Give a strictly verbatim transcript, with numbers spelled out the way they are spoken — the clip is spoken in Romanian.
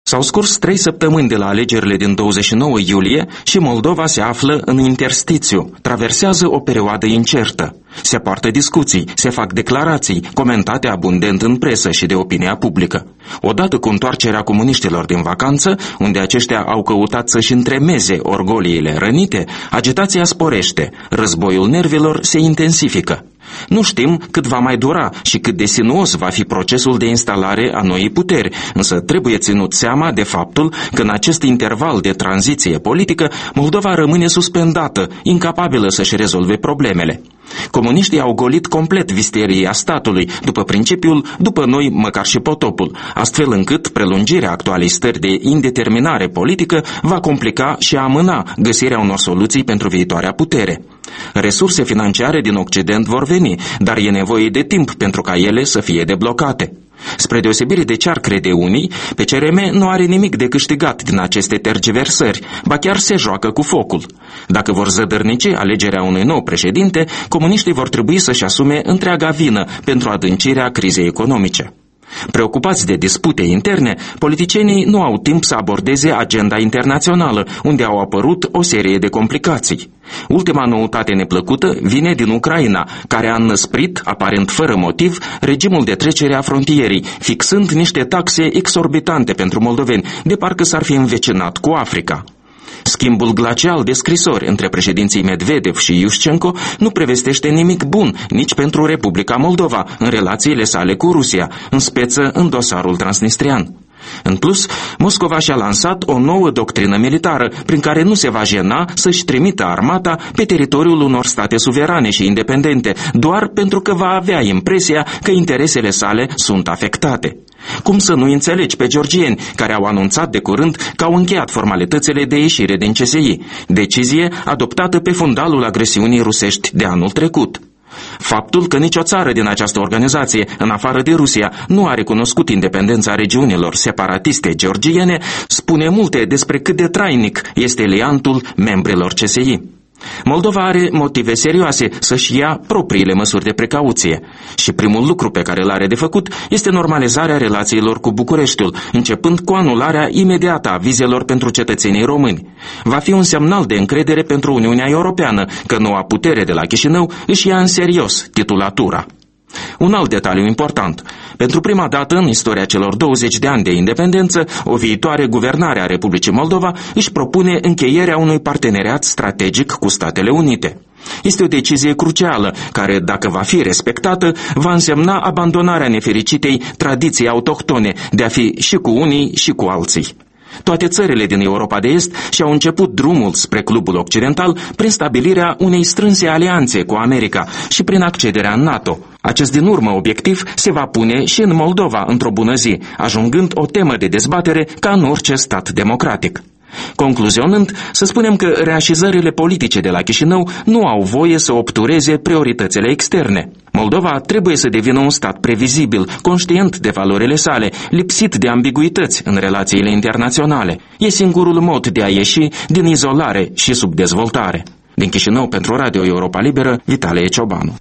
S-au scurs trei săptămâni de la alegerile din douăzeci și nouă iulie și Moldova se află în interstițiu, traversează o perioadă incertă. Se poartă discuții, se fac declarații, comentate abundent în presă și de opinia publică. Odată cu întoarcerea comuniștilor din vacanță, unde aceștia au căutat să-și întremeze orgoliile rănite, agitația sporește, războiul nervilor se intensifică. Nu știm cât va mai dura și cât de sinuos va fi procesul de instalare a noii puteri, însă trebuie ținut seama de faptul că în acest interval de tranziție politică, Moldova rămâne suspendată, incapabilă să-și rezolve problemele. Comuniștii au golit complet visteria statului, după principiul după noi măcar și potopul, astfel încât prelungirea actualei stări de indeterminare politică va complica și amâna găsirea unor soluții pentru viitoarea putere. Resurse financiare din Occident vor veni, dar e nevoie de timp pentru ca ele să fie deblocate. Spre deosebire de ce ar crede unii, P C R M nu are nimic de câștigat din aceste tergiversări, ba chiar se joacă cu focul. Dacă vor zădărnici alegerea unui nou președinte, comuniștii vor trebui să-și asume întreaga vină pentru adâncirea crizei economice. Preocupați de dispute interne, politicienii nu au timp să abordeze agenda internațională, unde au apărut o serie de complicații. Ultima noutate neplăcută vine din Ucraina, care a înăsprit, aparent fără motiv, regimul de trecere a frontierii, fixând niște taxe exorbitante pentru moldoveni, de parcă s-ar fi învecinat cu Africa. Schimbul glacial de scrisori între președinții Medvedev și Iușcenco nu prevestește nimic bun nici pentru Republica Moldova în relațiile sale cu Rusia, în speță în dosarul transnistrian. În plus, Moscova și-a lansat o nouă doctrină militară, prin care nu se va jena să-și trimită armata pe teritoriul unor state suverane și independente, doar pentru că va avea impresia că interesele sale sunt afectate. Cum să nu înțelegi pe georgieni, care au anunțat de curând că au încheiat formalitățile de ieșire din C S I, decizie adoptată pe fundalul agresiunii rusești de anul trecut. Faptul că nicio țară din această organizație, în afară de Rusia, nu a recunoscut independența regiunilor separatiste georgiene, spune multe despre cât de trainic este liantul membrilor C S I. Moldova are motive serioase să-și ia propriile măsuri de precauție și primul lucru pe care îl are de făcut este normalizarea relațiilor cu Bucureștiul, începând cu anularea imediată a vizelor pentru cetățenii români. Va fi un semnal de încredere pentru Uniunea Europeană că noua putere de la Chișinău își ia în serios titulatura. Un alt detaliu important. Pentru prima dată în istoria celor douăzeci de ani de independență, o viitoare guvernare a Republicii Moldova își propune încheierea unui parteneriat strategic cu Statele Unite. Este o decizie crucială, care, dacă va fi respectată, va însemna abandonarea nefericitei tradiții autohtone de a fi și cu unii și cu alții. Toate țările din Europa de Est și-au început drumul spre clubul occidental prin stabilirea unei strânse alianțe cu America și prin accederea în NATO. Acest din urmă obiectiv se va pune și în Moldova într-o bună zi, ajungând o temă de dezbatere ca în orice stat democratic. Concluzionând, să spunem că reașezările politice de la Chișinău nu au voie să obtureze prioritățile externe. Moldova trebuie să devină un stat previzibil, conștient de valorile sale, lipsit de ambiguități în relațiile internaționale. E singurul mod de a ieși din izolare și subdezvoltare. Din Chișinău pentru Radio Europa Liberă, Vitalie Ciobanu.